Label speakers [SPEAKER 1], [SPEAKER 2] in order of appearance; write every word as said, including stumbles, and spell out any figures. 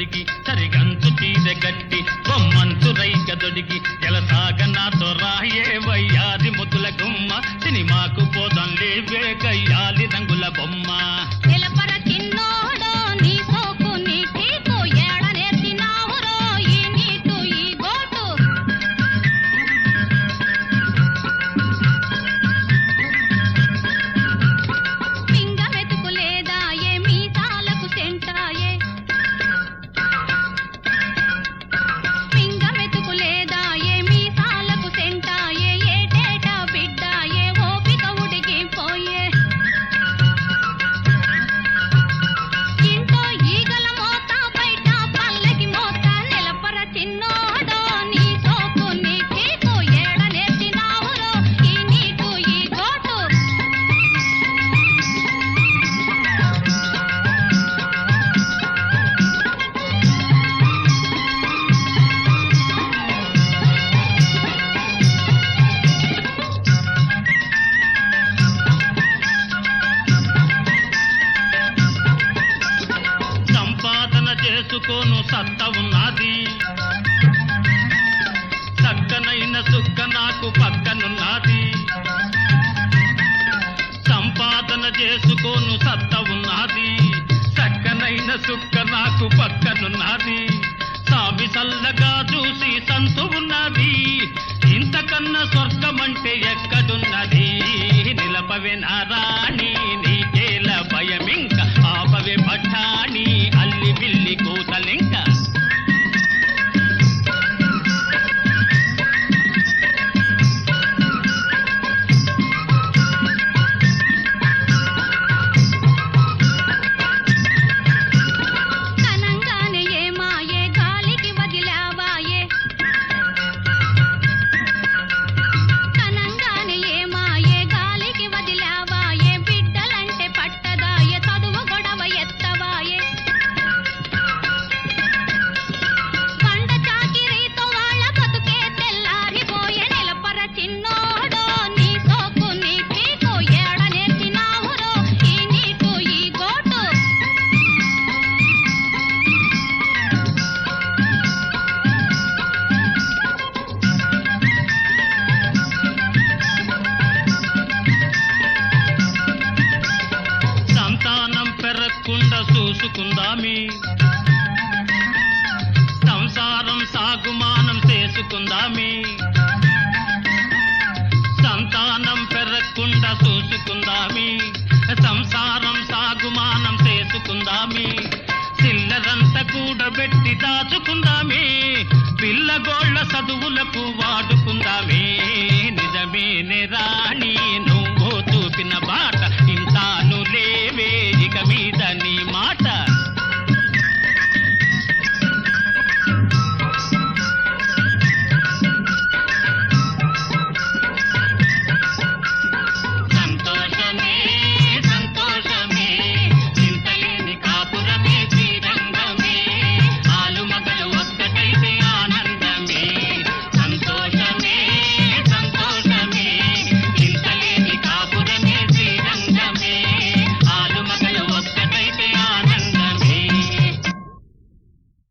[SPEAKER 1] తొడిగి సరిగంచు చీర గట్టి బొమ్మంచు రైక తొడిగి ఎలసాగ నాతో రాయే వయ్యాది ముతుల గుమ్మ సినిమాకు పోదాం లేవే గయ్యాలి రంగుల బొమ్మ
[SPEAKER 2] నిలపర చిన్నోడో నీ సోకు నీ చీకు ఏడ నేర్చినావురో ఈ నీటు ఈ గోటు పింగ మెతుకు లేదా ఏ మీసాలకు సెంటాయే పింగ మెతుకు లేదా ఏ మీసాలకు సెంటాయే ఏటేటా బిడ్డాయే ఓపిక ఉడికిపోయే ఇంట్లో ఈగల మోత బయట పల్లకి మోత నిలపర చిన్నోడో నీ సోకు నీ చీకు ఏడ నేర్చినావురో ఈ నీటు ఈ గోటు
[SPEAKER 1] సంపాదన చేసుకోను సత్త ఉన్నది చక్కనైన సుక్క నాకు పక్కనున్నది సంపాదన చేసుకోను సత్త ఉన్నది చక్కనైన సుక్క నాకు పక్కనున్నది సామి చల్లగా చూసి సంతు ఉన్నది ఇంతకన్నా స్వర్గమంటే ఎక్కడున్నది నిలపవే నారాణి నీకేల భయమింక ఆపవే పఠాణి అల్లి బిల్లి కూతలింక
[SPEAKER 2] కనంగానే ఏమాయే గాలికి వదిలావాయే కనంగానే ఏమాయే గాలికి వదిలావాయే బిడ్డలంటే పట్టదాయే చదువు గొడవ ఎత్తవాయే పండ చాకిరీతో వాళ్ళ బతుకే తెల్లారిపోయే నిలపర చిన్నోడో నీ సోకు నీ చీకు ఏడ నేర్చినావురో ఈ నీటు ఈ గోటు
[SPEAKER 1] సంతానం పెరగకుండా చూసుకుందామి సంసారం సాగుమానం చేసుకుందామి సంతానం పెరగకుండా చూసుకుందామి సంసారం సాగుమానం చేసుకుందామి చిల్లరంతా కూడబెట్టి దాచుకుందామి పిల్లగోళ్ల చదువులకు